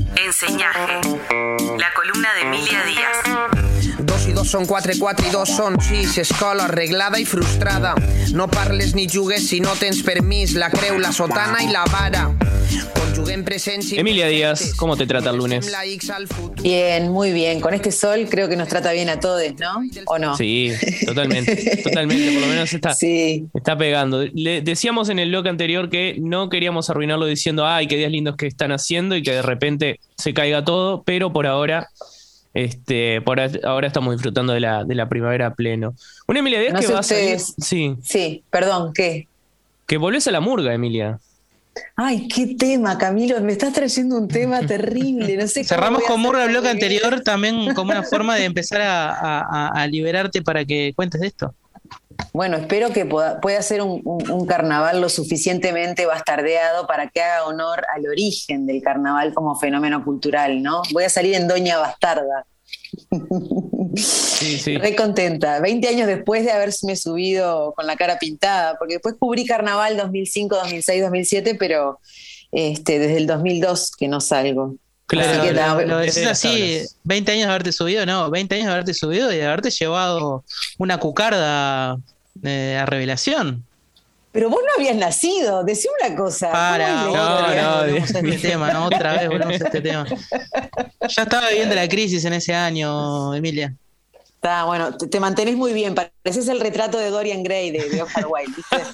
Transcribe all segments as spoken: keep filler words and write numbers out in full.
Enseñaje. La columna de Emilia Díaz. Dos i dos són quatre, quatre i dos són sis. Escola arreglada i frustrada. No parles ni jugues si no tens permís. La creu, la sotana i la vara. Conjuguem presents i... Emilia Díaz, ¿cómo te trata el lunes? Bien, muy bien. Con este sol creo que nos trata bien a todos, ¿no? ¿O no? Sí, totalmente, totalmente. Por lo menos está, sí. está pegando. Le decíamos en el bloque anterior que no queríamos arruinarlo diciendo ay, qué días lindos que están haciendo y que de repente se caiga todo, pero por ahora... Este, por ahora estamos disfrutando de la, de la primavera a pleno. Una Emilia Díaz no que sé va ustedes... a salir. Sí. Sí, perdón, ¿qué? Que volvés a la murga, Emilia. Ay, qué tema, Camilo. Me estás trayendo un tema terrible. No sé Cerramos con Murga el bloque porque... anterior también como una forma de empezar a, a, a liberarte para que cuentes de esto. Bueno, espero que pueda, pueda ser un, un, un carnaval lo suficientemente bastardeado para que haga honor al origen del carnaval como fenómeno cultural, ¿no? Voy a salir en Doña Bastarda. Sí, sí. Re contenta. veinte años después de haberme subido con la cara pintada, porque después cubrí carnaval dos mil cinco, dos mil seis, dos mil siete, pero este, desde el dos mil dos que no salgo. Claro, así que lo, la, lo decís así, veinte años de haberte subido, no, veinte años de haberte subido y de haberte llevado una cucarda eh, a revelación. Pero vos no habías nacido, decí una cosa. Para, otra vez no, volvemos a este tema, ¿no? Otra vez volvemos a este tema. Ya estaba viviendo la crisis en ese año, Emilia. Está, bueno, te, te mantenés muy bien, pareces el retrato de Dorian Gray de, de Oscar Wilde,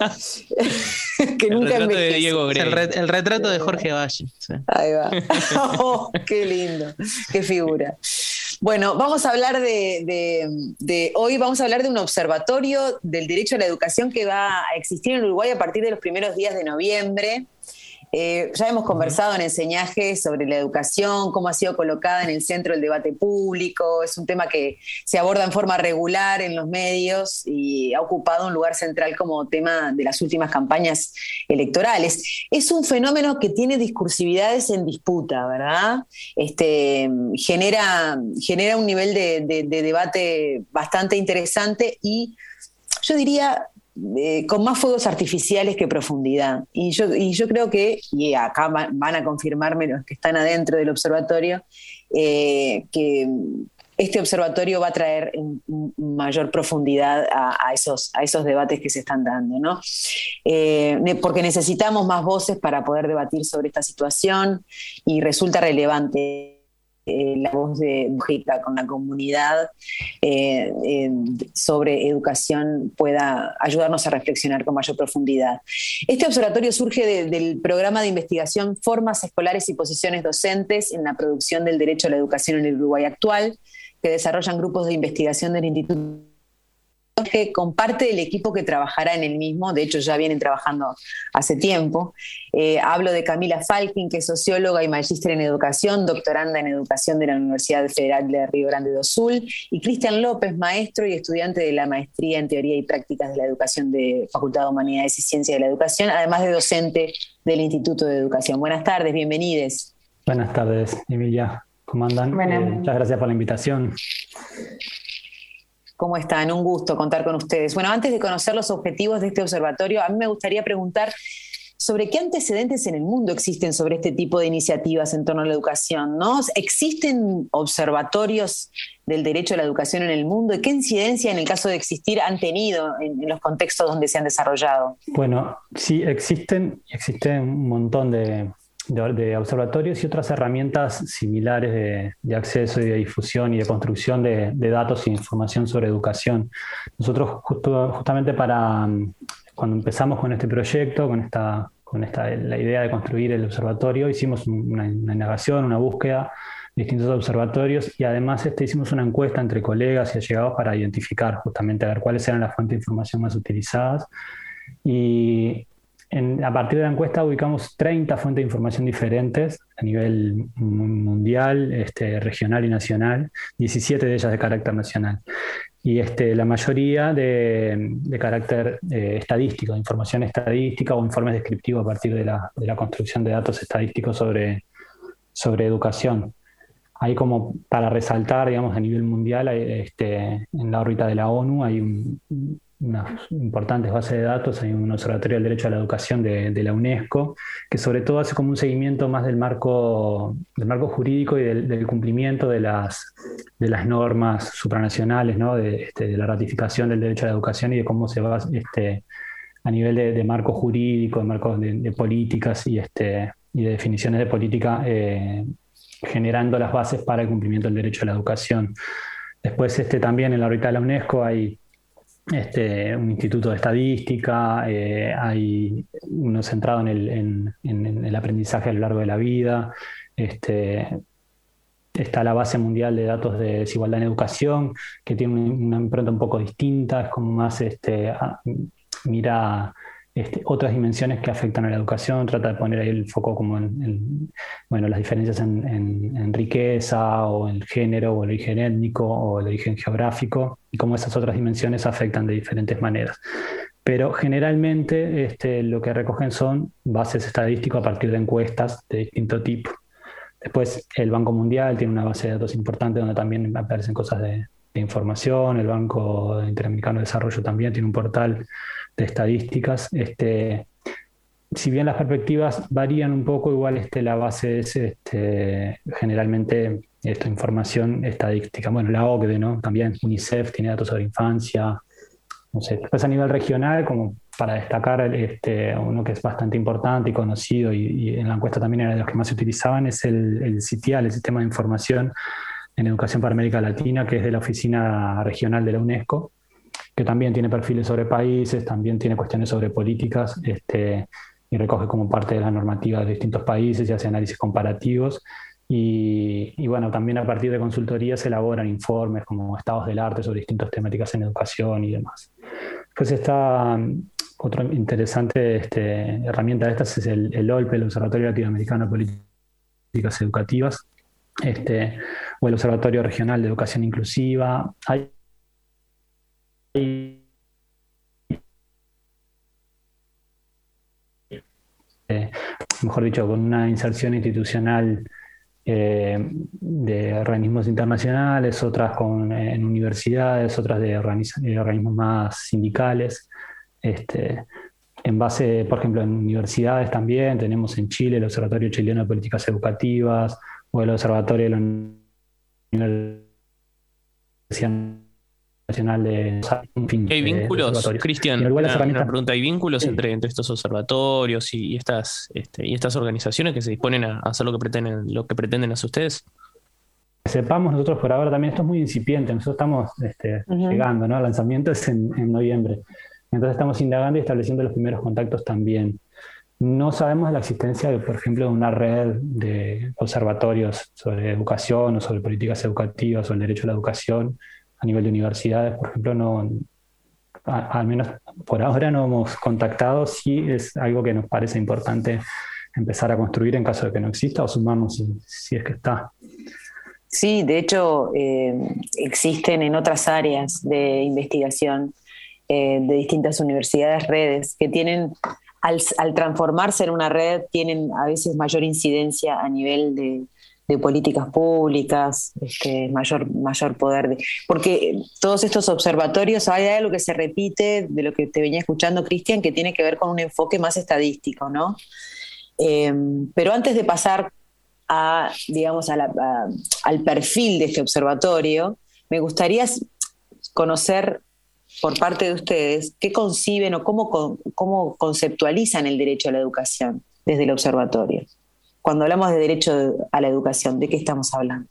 ¿viste? Que el nunca retrato envejece. de Diego Gray. El, re, el retrato de Jorge Valle. Sí. Ahí va. Oh, qué lindo, qué figura. Bueno, vamos a hablar de, de, de hoy vamos a hablar de un observatorio del derecho a la educación que va a existir en Uruguay a partir de los primeros días de noviembre. Eh, ya hemos conversado en Enseñaje sobre la educación, cómo ha sido colocada en el centro del debate público. Es un tema que se aborda en forma regular en los medios y ha ocupado un lugar central como tema de las últimas campañas electorales. Es un fenómeno que tiene discursividades en disputa, ¿verdad? Este, genera, genera un nivel de, de, de debate bastante interesante y yo diría... Eh, con más fuegos artificiales que profundidad. Y yo, y yo creo que, y acá van a confirmarme los que están adentro del observatorio, eh, que este observatorio va a traer mayor profundidad a, a, esos, a esos debates que se están dando, ¿no? Eh, porque necesitamos más voces para poder debatir sobre esta situación y resulta relevante Eh, la voz de Mujica con la comunidad eh, eh, sobre educación pueda ayudarnos a reflexionar con mayor profundidad. Este observatorio surge de, del programa de investigación Formas Escolares y Posiciones Docentes en la producción del derecho a la educación en el Uruguay actual, que desarrollan grupos de investigación del Instituto que comparte del equipo que trabajará en el mismo, de hecho ya vienen trabajando hace tiempo. Eh, hablo de Camila Falkin, que es socióloga y magíster en educación, doctoranda en educación de la Universidad Federal de Río Grande do Sul, y Cristian López, maestro y estudiante de la maestría en Teoría y Prácticas de la Educación de Facultad de Humanidades y Ciencias de la Educación, además de docente del Instituto de Educación. Buenas tardes, bienvenides. Buenas tardes, Emilia. ¿Cómo andan? Bueno. Eh, muchas gracias por la invitación. ¿Cómo están? Un gusto contar con ustedes. Bueno, antes de conocer los objetivos de este observatorio, a mí me gustaría preguntar sobre qué antecedentes en el mundo existen sobre este tipo de iniciativas en torno a la educación, ¿no? ¿Existen observatorios del derecho a la educación en el mundo? ¿Y qué incidencia, en el caso de existir, han tenido en, en los contextos donde se han desarrollado? Bueno, sí existen, existen un montón de... De, de observatorios y otras herramientas similares de, de acceso y de difusión y de construcción de, de datos e información sobre educación. Nosotros justo, justamente para cuando empezamos con este proyecto, con esta, con esta la idea de construir el observatorio, hicimos una, una indagación, una búsqueda de distintos observatorios y además este, hicimos una encuesta entre colegas y allegados para identificar justamente a ver cuáles eran las fuentes de información más utilizadas y En, a partir de la encuesta ubicamos treinta fuentes de información diferentes a nivel mundial, este, regional y nacional, diecisiete de ellas de carácter nacional. Y este, la mayoría de, de carácter eh, estadístico, de información estadística o informes descriptivos a partir de la, de la construcción de datos estadísticos sobre, sobre educación. Ahí como para resaltar, digamos, a nivel mundial, este, en la órbita de la ONU hay un... unas importantes bases de datos. Hay un observatorio del derecho a la educación de, de la UNESCO, que sobre todo hace como un seguimiento más del marco, del marco jurídico y del, del cumplimiento de las, de las normas supranacionales, ¿no? de, este, de la ratificación del derecho a la educación y de cómo se va este, a nivel de, de marco jurídico, de marcos de, de políticas y, este, y de definiciones de política, eh, generando las bases para el cumplimiento del derecho a la educación. Después este, también en la órbita de la UNESCO hay este, un instituto de estadística, eh, hay uno centrado en el, en, en el aprendizaje a lo largo de la vida, este, está la base mundial de datos de desigualdad en educación, que tiene una impronta un poco distinta, es como más, este, a, mira este, otras dimensiones que afectan a la educación, trata de poner ahí el foco como en, en bueno, las diferencias en, en, en riqueza, o en el género, o el origen étnico, o el origen geográfico, y cómo esas otras dimensiones afectan de diferentes maneras. Pero generalmente este, lo que recogen son bases estadísticas a partir de encuestas de distinto tipo. Después el Banco Mundial tiene una base de datos importante donde también aparecen cosas de, de información. El Banco Interamericano de Desarrollo también tiene un portal de estadísticas. Este, si bien las perspectivas varían un poco, igual este, la base es este, generalmente esta información estadística. Bueno, la O C D E, ¿no? También UNICEF tiene datos sobre infancia. No sé, después a nivel regional, como para destacar este, uno que es bastante importante y conocido, y, y en la encuesta también era de los que más se utilizaban, es el, el CITIAL, el Sistema de Información en Educación para América Latina, que es de la Oficina Regional de la UNESCO, que también tiene perfiles sobre países, también tiene cuestiones sobre políticas, este, y recoge como parte de la normativa de distintos países y hace análisis comparativos. Y, y bueno, también a partir de consultorías se elaboran informes como estados del arte sobre distintas temáticas en educación y demás. Pues está otra interesante este, herramienta de estas es el, el O L P E, el Observatorio Latinoamericano de Políticas Educativas, este, o el Observatorio Regional de Educación Inclusiva. Hay, hay eh, mejor dicho, con una inserción institucional Eh, de organismos internacionales, otras con, eh, en universidades, otras de, organiz- de organismos más sindicales. Este, en base, por ejemplo, en universidades también tenemos en Chile el Observatorio Chileno de Políticas Educativas, o el Observatorio de la Universidad Nacional de... En fin, ¿Hay vínculos, Cristian? Una, una pregunta, ¿hay vínculos sí. entre, entre estos observatorios y, y, estas, este, y estas organizaciones que se disponen a hacer lo que pretenden, lo que pretenden hacer ustedes? Sepamos nosotros por ahora también, esto es muy incipiente, nosotros estamos este, uh-huh. llegando, ¿no? El lanzamiento es en, en noviembre, entonces estamos indagando y estableciendo los primeros contactos también. No sabemos de la existencia, de, por ejemplo, de una red de observatorios sobre educación o sobre políticas educativas o el derecho a la educación a nivel de universidades, por ejemplo. No, a, al menos por ahora no hemos contactado. Sí es algo que nos parece importante empezar a construir en caso de que no exista, o sumarnos si, si es que está. Sí, de hecho eh, existen en otras áreas de investigación eh, de distintas universidades redes que tienen, al, al transformarse en una red, tienen a veces mayor incidencia a nivel de de políticas públicas, este, mayor, mayor poder. De, porque todos estos observatorios, hay algo que se repite de lo que te venía escuchando, Cristian, que tiene que ver con un enfoque más estadístico, ¿no? Eh, pero antes de pasar a, digamos, a la, a, al perfil de este observatorio, me gustaría conocer por parte de ustedes qué conciben o cómo, cómo conceptualizan el derecho a la educación desde el observatorio. Cuando hablamos de derecho a la educación, ¿de qué estamos hablando?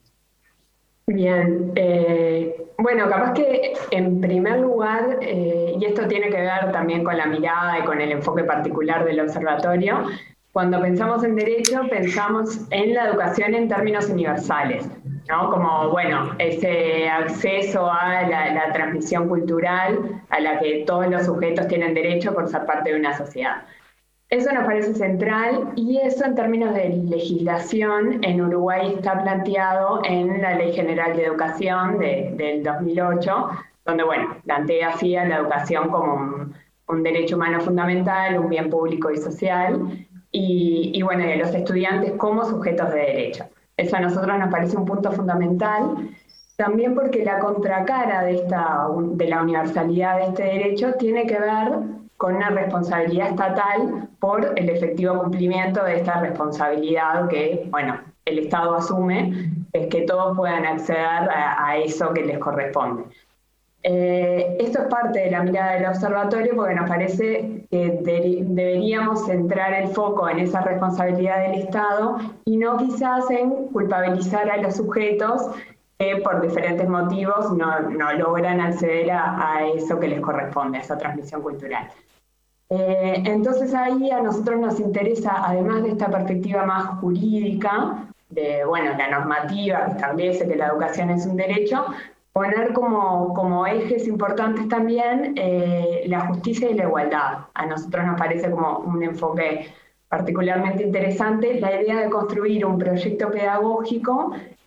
Bien, eh, bueno, capaz que en primer lugar, eh, y esto tiene que ver también con la mirada y con el enfoque particular del observatorio, cuando pensamos en derecho, pensamos en la educación en términos universales, ¿no? Como, bueno, ese acceso a la, la transmisión cultural a la que todos los sujetos tienen derecho por ser parte de una sociedad. Eso nos parece central, y eso en términos de legislación en Uruguay está planteado en la Ley General de Educación de, del dos mil ocho, donde, bueno, plantea así a la educación como un, un derecho humano fundamental, un bien público y social, y, y bueno, y a los estudiantes como sujetos de derecho. Eso a nosotros nos parece un punto fundamental. también porque la contracara de, esta, de la universalidad de este derecho tiene que ver con una responsabilidad estatal por el efectivo cumplimiento de esta responsabilidad que, bueno, el Estado asume, es que todos puedan acceder a, a eso que les corresponde. Eh, esto es parte de la mirada del observatorio porque nos parece que de, deberíamos centrar el foco en esa responsabilidad del Estado y no quizás en culpabilizar a los sujetos que por diferentes motivos no, no logran acceder a, a eso que les corresponde, a esa transmisión cultural. Eh, entonces ahí a nosotros nos interesa, además de esta perspectiva más jurídica, de bueno, la normativa que establece que la educación es un derecho, poner como, como ejes importantes también eh, la justicia y la igualdad. A nosotros nos parece como un enfoque particularmente interesante la idea de construir un proyecto pedagógico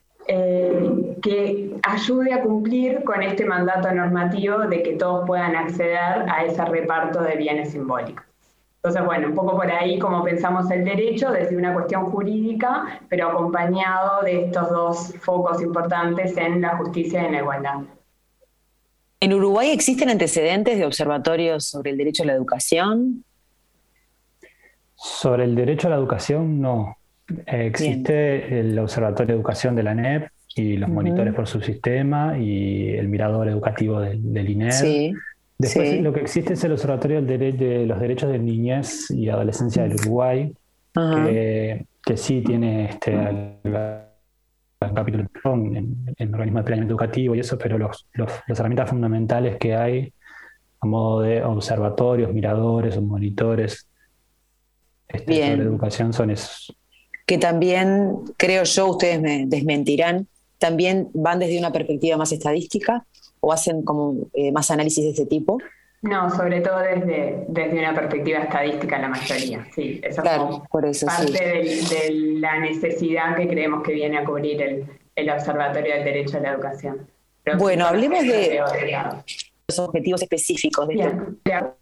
eh, que ayude a cumplir con este mandato normativo de que todos puedan acceder a ese reparto de bienes simbólicos. Entonces, bueno, un poco por ahí como pensamos el derecho desde una cuestión jurídica, pero acompañado de estos dos focos importantes en la justicia y en la igualdad. ¿En Uruguay existen antecedentes de observatorios sobre el derecho a la educación? Sobre el derecho a la educación, no. Eh, existe Bien. el Observatorio de Educación de la N E P y los uh-huh. monitores por subsistema y el mirador educativo del, del I N E D. Sí. Después sí. lo que existe es el Observatorio del Dere- de los Derechos de Niñez y Adolescencia del Uruguay, uh-huh. que, que sí tiene este el, el capítulo en, en organismo de planeamiento educativo y eso, pero los, los, las herramientas fundamentales que hay a modo de observatorios, miradores o monitores este, sobre educación son esos. Que también, creo yo, ustedes me desmentirán, también van desde una perspectiva más estadística, ¿o hacen como eh, más análisis de este tipo? No, sobre todo desde, desde una perspectiva estadística la mayoría, sí. Eso claro, es por eso, parte sí. de, de la necesidad que creemos que viene a cubrir el, el Observatorio del Derecho a la Educación. Pero bueno, sí, hablemos de, de los objetivos específicos de Bien, esto.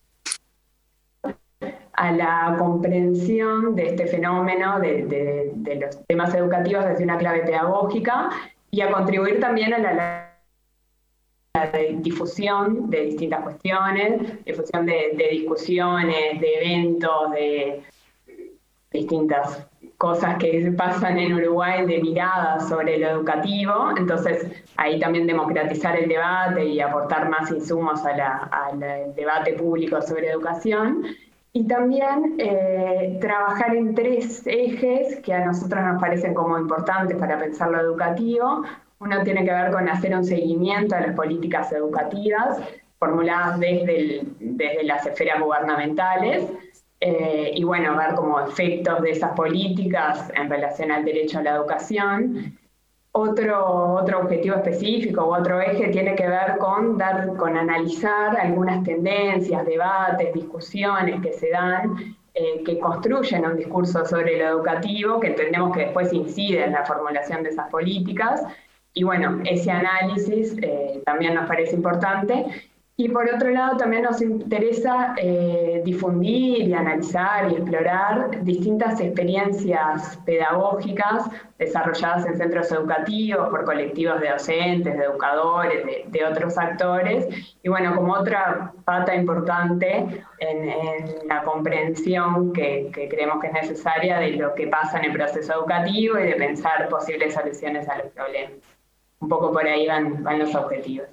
A la comprensión de este fenómeno, de, de, de los temas educativos desde una clave pedagógica y a contribuir también a la de difusión de distintas cuestiones, difusión de, de discusiones, de eventos, de distintas cosas que pasan en Uruguay, de miradas sobre lo educativo. Entonces, ahí también democratizar el debate y aportar más insumos a la, al debate público sobre educación. Y también eh, trabajar en tres ejes que a nosotros nos parecen como importantes para pensar lo educativo. Uno tiene que ver con hacer un seguimiento a las políticas educativas formuladas desde, el, desde las esferas gubernamentales eh, y bueno, ver como efectos de esas políticas en relación al derecho a la educación. Otro, otro objetivo específico u otro eje tiene que ver con, dar, con analizar algunas tendencias, debates, discusiones que se dan eh, que construyen un discurso sobre lo educativo que entendemos que después incide en la formulación de esas políticas. Y bueno, ese análisis eh, también nos parece importante. Y por otro lado, también nos interesa eh, difundir y analizar y explorar distintas experiencias pedagógicas desarrolladas en centros educativos por colectivos de docentes, de educadores, de, de otros actores. Y bueno, como otra pata importante en, en la comprensión que, que creemos que es necesaria de lo que pasa en el proceso educativo y de pensar posibles soluciones a los problemas. Un poco por ahí van, van los objetivos.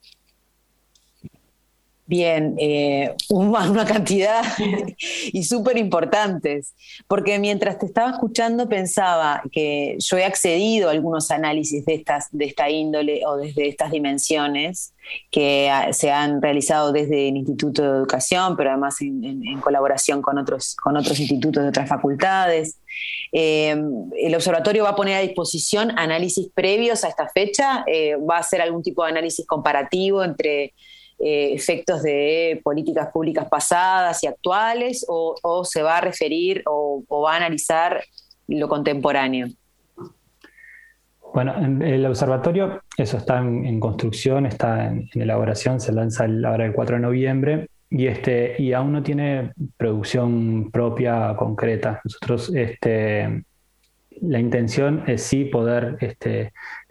Bien, eh, una cantidad y súper importantes, porque mientras te estaba escuchando pensaba que yo he accedido a algunos análisis de, estas, de esta índole o desde estas dimensiones que se han realizado desde el Instituto de Educación, pero además en, en, en colaboración con otros, con otros institutos de otras facultades. Eh, ¿El observatorio va a poner a disposición análisis previos a esta fecha? Eh, ¿Va a hacer algún tipo de análisis comparativo entre Eh, efectos de políticas públicas pasadas y actuales, o, o se va a referir o, o va a analizar lo contemporáneo? Bueno, el observatorio, eso está en, en construcción, está en, en elaboración, se lanza el, ahora el cuatro de noviembre y, este, y aún no tiene producción propia concreta. Nosotros, este, la intención es sí poder este,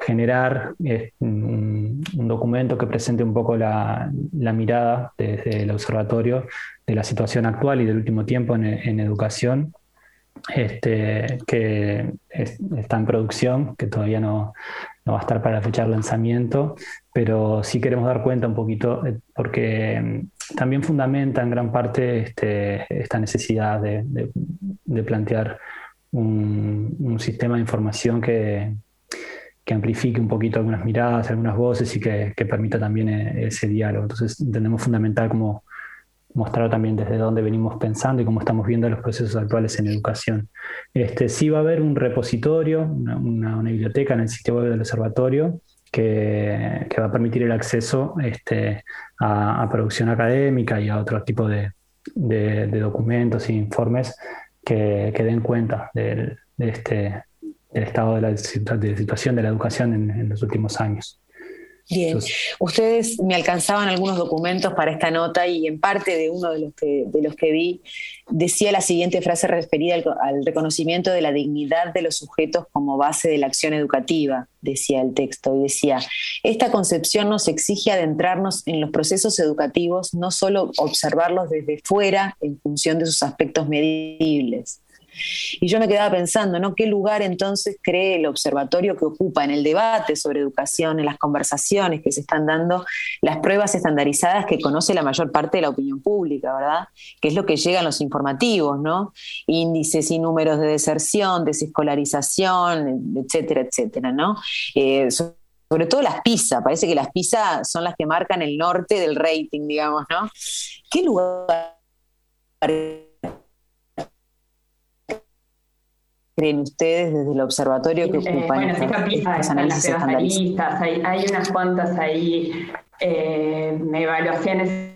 generar eh, un, un documento que presente un poco la, la mirada desde el observatorio de la situación actual y del último tiempo en, en educación, este, que es, está en producción, que todavía no, no va a estar para la fecha de lanzamiento, pero sí queremos dar cuenta un poquito, eh, porque también fundamenta en gran parte este, esta necesidad de, de, de plantear un, un sistema de información que, que amplifique un poquito algunas miradas, algunas voces y que, que permita también ese diálogo. Entonces entendemos fundamental como mostrar también desde dónde venimos pensando y cómo estamos viendo los procesos actuales en educación. Este, sí va a haber un repositorio, una, una, una biblioteca en el sitio web del observatorio que, que va a permitir el acceso este, a, a producción académica y a otro tipo de, de, de documentos e informes que, que den cuenta del, de este, del estado de la de situación de la educación en, en los últimos años. Bien, Entonces, ustedes me alcanzaban algunos documentos para esta nota y en parte de uno de los que, de los que vi decía la siguiente frase referida al, al reconocimiento de la dignidad de los sujetos como base de la acción educativa, decía el texto, y decía: esta concepción nos exige adentrarnos en los procesos educativos, no solo observarlos desde fuera en función de sus aspectos medibles. Y yo me quedaba pensando, ¿no? ¿Qué lugar entonces cree el observatorio que ocupa en el debate sobre educación, en las conversaciones que se están dando, las pruebas estandarizadas que conoce la mayor parte de la opinión pública, ¿verdad? Que es lo que llega en los informativos, ¿no? Índices y números de deserción, desescolarización, etcétera, etcétera, ¿no? Eh, sobre todo las PISA, parece que las PISA son las que marcan el norte del rating, digamos, ¿no? ¿Qué lugar creen ustedes desde el observatorio que ocupan eh, bueno, estos, esta PISA estos análisis estandarizados? Hay, hay unas cuantas ahí eh, evaluaciones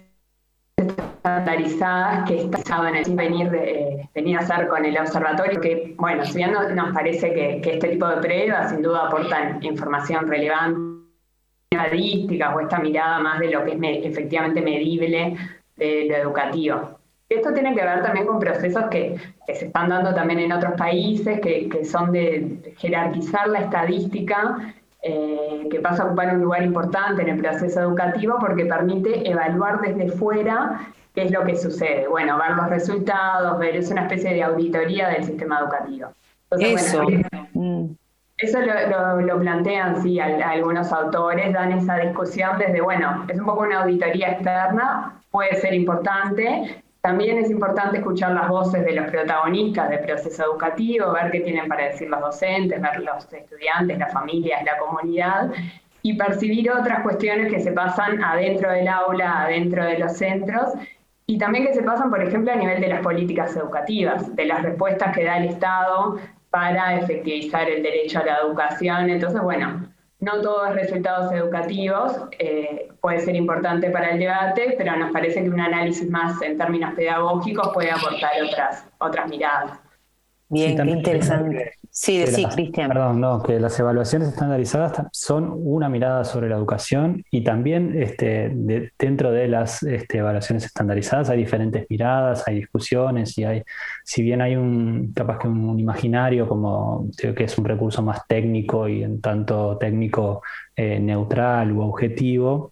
estandarizadas que estaban en venir, de, eh, venir a hacer con el observatorio, que, bueno, si bien no, nos parece que, que este tipo de pruebas sin duda aportan información relevante, estadísticas o esta mirada más de lo que es me, efectivamente medible de lo educativo. Esto tiene que ver también con procesos que, que se están dando también en otros países, que, que son de jerarquizar la estadística, eh, que pasa a ocupar un lugar importante en el proceso educativo porque permite evaluar desde fuera qué es lo que sucede. Bueno, ver los resultados, ver, es una especie de auditoría del sistema educativo. Entonces, eso. Bueno, mm. Eso lo, lo, lo plantean, sí, a, a algunos autores, dan esa discusión desde, bueno, es un poco una auditoría externa, puede ser importante. También es importante escuchar las voces de los protagonistas del proceso educativo, ver qué tienen para decir los docentes, ver los estudiantes, las familias, la comunidad, y percibir otras cuestiones que se pasan adentro del aula, adentro de los centros, y también que se pasan, por ejemplo, a nivel de las políticas educativas, de las respuestas que da el Estado para efectivizar el derecho a la educación. Entonces, bueno, no todos resultados educativos, eh, puede ser importante para el debate, pero nos parece que un análisis más en términos pedagógicos puede aportar otras, otras miradas. Bien, sí, qué interesante. Sí, sí, Cristian. Perdón, no, que las evaluaciones estandarizadas son una mirada sobre la educación y también este, de, dentro de las este, evaluaciones estandarizadas hay diferentes miradas, hay discusiones y hay, si bien hay un, capaz que un, un imaginario como que es un recurso más técnico y en tanto técnico eh, neutral u objetivo,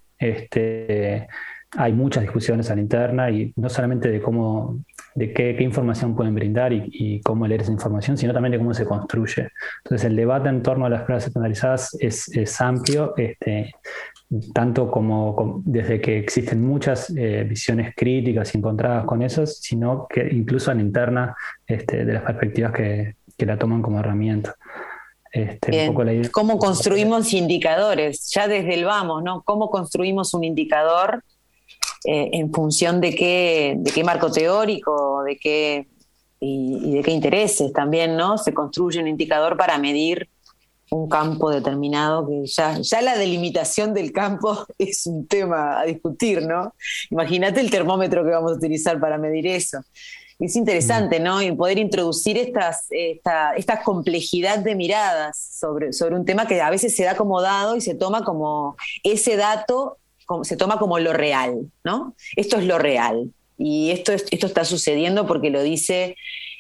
este, hay muchas discusiones a la interna y no solamente de cómo de qué, qué información pueden brindar y, y cómo leer esa información, sino también de cómo se construye. Entonces el debate en torno a las pruebas estandarizadas es, es amplio, este, tanto como, como desde que existen muchas eh, visiones críticas encontradas con eso, sino que incluso a la interna este, de las perspectivas que, que la toman como herramienta. Este, Bien. Un poco la idea. ¿Cómo construimos indicadores? Ya desde el vamos, ¿no? ¿Cómo construimos un indicador eh, en función de qué, de qué marco teórico, de qué y, y de qué intereses también, ¿no? Se construye un indicador para medir un campo determinado, que ya, ya la delimitación del campo es un tema a discutir, ¿no? Imagínate el termómetro que vamos a utilizar para medir eso. Es interesante, ¿no? Y poder introducir estas, esta, esta complejidad de miradas sobre, sobre un tema que a veces se da como dado y se toma como ese dato, como, se toma como lo real, ¿no? Esto es lo real. Y esto, es, esto está sucediendo porque lo dice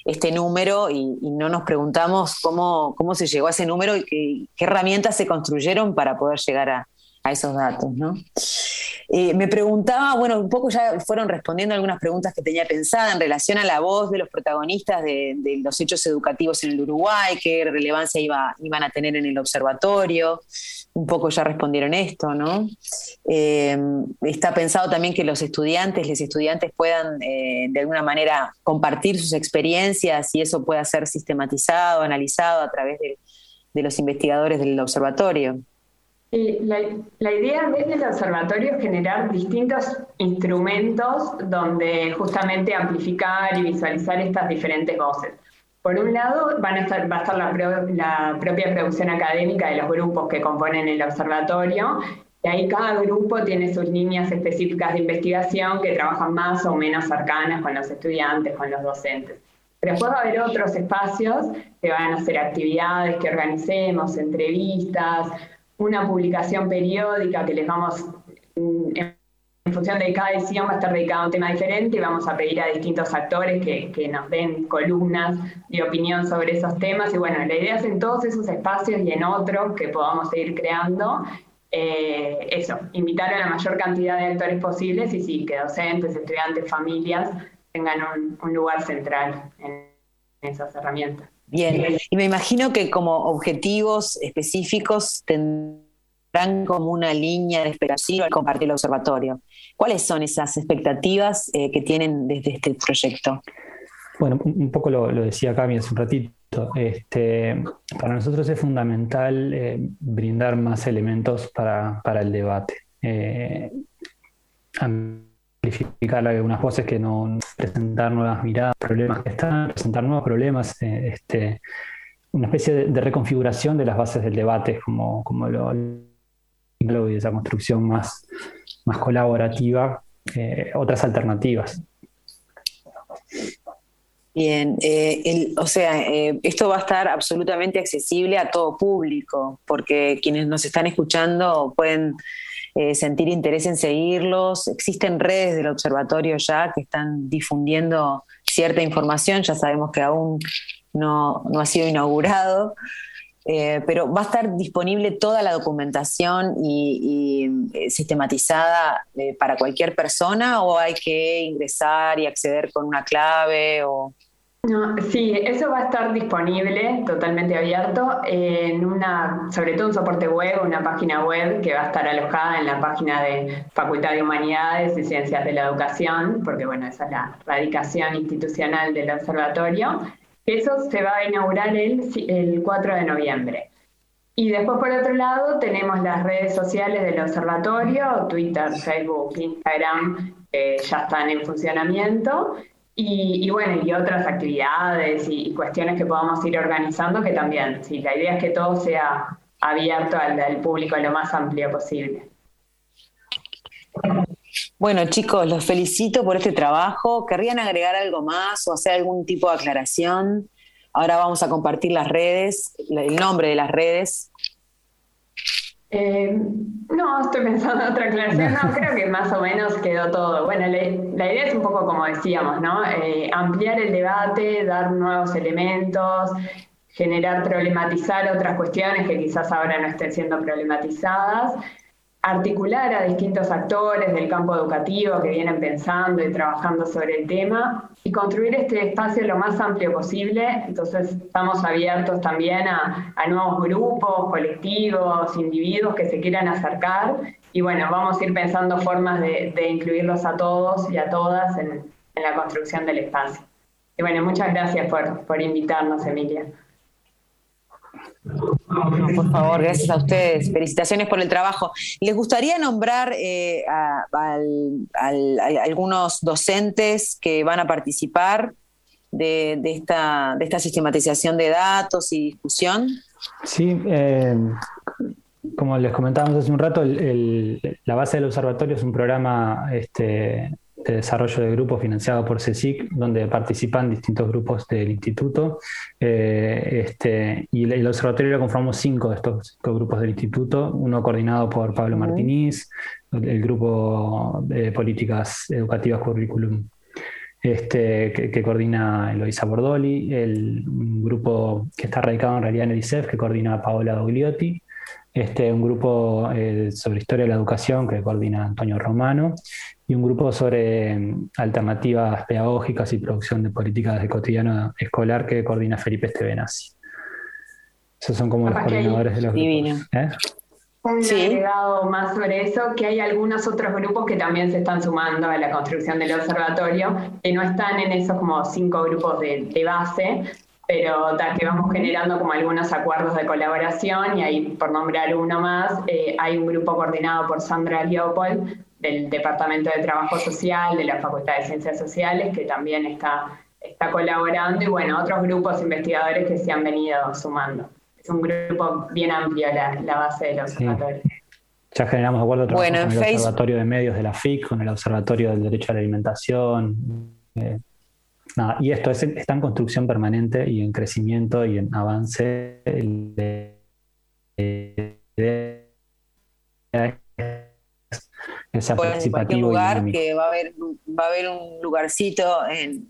este número y, y no nos preguntamos cómo, cómo se llegó a ese número y qué, qué herramientas se construyeron para poder llegar a, a esos datos, ¿no? Eh, me preguntaba, bueno, un poco ya fueron respondiendo algunas preguntas que tenía pensada en relación a la voz de los protagonistas de, de los hechos educativos en el Uruguay, qué relevancia iba, iban a tener en el observatorio. Un poco ya respondieron esto, ¿no? Eh, está pensado también que los estudiantes, los estudiantes puedan eh, de alguna manera compartir sus experiencias y eso pueda ser sistematizado, analizado a través de, de los investigadores del observatorio. Y la, la idea desde el observatorio es generar distintos instrumentos donde justamente amplificar y visualizar estas diferentes voces. Por un lado, van a estar, va a estar la, pro, la propia producción académica de los grupos que componen el observatorio, y ahí cada grupo tiene sus líneas específicas de investigación que trabajan más o menos cercanas con los estudiantes, con los docentes. Pero después va a haber otros espacios que van a ser actividades que organicemos, entrevistas, una publicación periódica que les vamos... En, En función de cada edición va a estar dedicada a un tema diferente y vamos a pedir a distintos actores que, que nos den columnas de opinión sobre esos temas. Y bueno, la idea es en todos esos espacios y en otros que podamos seguir creando, eh, eso, invitar a la mayor cantidad de actores posibles y sí, que docentes, estudiantes, familias tengan un, un lugar central en esas herramientas. Bien, y me imagino que como objetivos específicos tendrán como una línea de expectativa al compartir el observatorio. ¿Cuáles son esas expectativas eh, que tienen desde este proyecto? Bueno, un poco lo, lo decía Cami hace un ratito. Este, para nosotros es fundamental eh, brindar más elementos para, para el debate. Eh, amplificar algunas voces que no presentar nuevas miradas, problemas que están, presentar nuevos problemas, eh, este, una especie de, de reconfiguración de las bases del debate, como, como lo y esa construcción más, más colaborativa, eh, otras alternativas. Bien, eh, el, o sea, eh, esto va a estar absolutamente accesible a todo público, porque quienes nos están escuchando pueden eh, sentir interés en seguirlos. Existen redes del observatorio ya que están difundiendo cierta información, ya sabemos que aún no, no ha sido inaugurado. Eh, pero ¿va a estar disponible toda la documentación y, y eh, sistematizada eh, para cualquier persona o hay que ingresar y acceder con una clave? O... No, sí, eso va a estar disponible, totalmente abierto, en una, sobre todo un soporte web, una página web que va a estar alojada en la página de Facultad de Humanidades y Ciencias de la Educación, porque bueno, esa es la radicación institucional del observatorio. Eso se va a inaugurar el, el cuatro de noviembre. Y después, por otro lado, tenemos las redes sociales del observatorio, Twitter, Facebook, Instagram, que ya están en funcionamiento. Y, y bueno, y otras actividades y, y cuestiones que podamos ir organizando, que también, sí, la idea es que todo sea abierto al, al público lo más amplio posible. Bueno, chicos, los felicito por este trabajo. ¿Querrían agregar algo más o hacer algún tipo de aclaración? Ahora vamos a compartir las redes, el nombre de las redes. Eh, no, estoy pensando en otra aclaración. No, creo que más o menos quedó todo. Bueno, la, la idea es un poco como decíamos, ¿no? Eh, ampliar el debate, dar nuevos elementos, generar, problematizar otras cuestiones que quizás ahora no estén siendo problematizadas, articular a distintos actores del campo educativo que vienen pensando y trabajando sobre el tema y construir este espacio lo más amplio posible. Entonces estamos abiertos también a, a nuevos grupos, colectivos, individuos que se quieran acercar y bueno, vamos a ir pensando formas de, de incluirlos a todos y a todas en, en la construcción del espacio. Y bueno, muchas gracias por, por invitarnos, Emilia. No, por favor, gracias a ustedes. Felicitaciones por el trabajo. ¿Les gustaría nombrar eh, a, a, a, a algunos docentes que van a participar de, de, esta, de esta sistematización de datos y discusión? Sí, eh, como les comentábamos hace un rato, el, el, la base del observatorio es un programa este, de desarrollo de grupos financiado por CSIC, donde participan distintos grupos del instituto. Eh, este, y el, el observatorio lo conformamos cinco de estos cinco grupos del instituto, uno coordinado por Pablo uh-huh. Martínez, el, el grupo de políticas educativas curriculum. este, que, que coordina Eloisa Bordoli, el, un grupo que está radicado en realidad en el I S E F, que coordina Paola Dogliotti, este, un grupo eh, sobre historia de la educación que coordina Antonio Romano, y un grupo sobre eh, alternativas pedagógicas y producción de políticas de cotidiano escolar que coordina Felipe Estevenazzi. Esos son como los coordinadores de los Divino. grupos. ¿Eh? Un Sí. agregado más sobre eso, que hay algunos otros grupos que también se están sumando a la construcción del observatorio, que no están en esos como cinco grupos de, de base, pero ta, que vamos generando como algunos acuerdos de colaboración, y ahí, por nombrar uno más, eh, hay un grupo coordinado por Sandra Leopold, del Departamento de Trabajo Social, de la Facultad de Ciencias Sociales, que también está, está colaborando, y bueno, otros grupos investigadores que se han venido sumando. Es un grupo bien amplio la, la base del observatorio. Sí. Ya generamos acuerdo de trabajo Bueno, con el Facebook... Observatorio de Medios de la F I C, con el Observatorio del Derecho a la Alimentación. Eh, nada, y esto es, está en construcción permanente y en crecimiento y en avance. De, de, de, de, que sea bueno, participativo en cualquier lugar y dinámico. Que va a haber, va a haber un lugarcito en...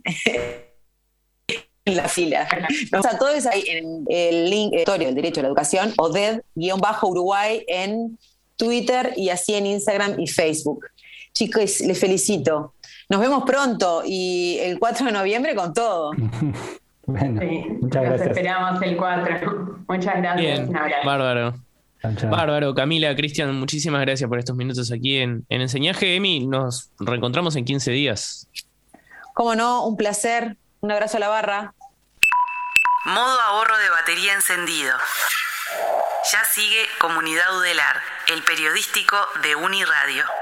en la fila. O sea, todo es ahí en el link Historia del Derecho a la Educación, O D E D-Uruguay en Twitter y así en Instagram y Facebook. Chicos, les felicito. Nos vemos pronto y el cuatro de noviembre con todo. Bueno, sí, muchas los gracias. esperamos el cuatro. Muchas gracias. Bien, un abrazo. Bárbaro. Chao, chao. Bárbaro, Camila, Cristian, muchísimas gracias por estos minutos aquí en, en Enseñaje. Emi, nos reencontramos en quince días. Cómo no, un placer. Un abrazo a la barra. Modo ahorro de batería encendido. Ya sigue Comunidad Udelar, el periodístico de Uniradio.